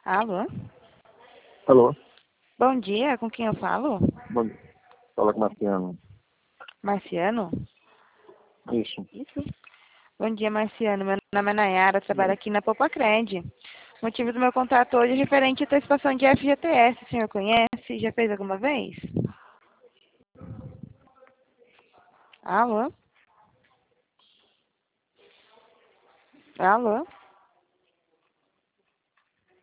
Alô? Alô? Bom dia, com quem eu falo? Bom dia. Fala com o Marciano. Marciano? Isso. Isso. Bom dia, Marciano. Meu nome é Nayara, trabalho aqui na Popacred. O motivo do meu contato hoje é referente à antecipação de FGTS. O senhor conhece? Já fez alguma vez? Alô? Alô?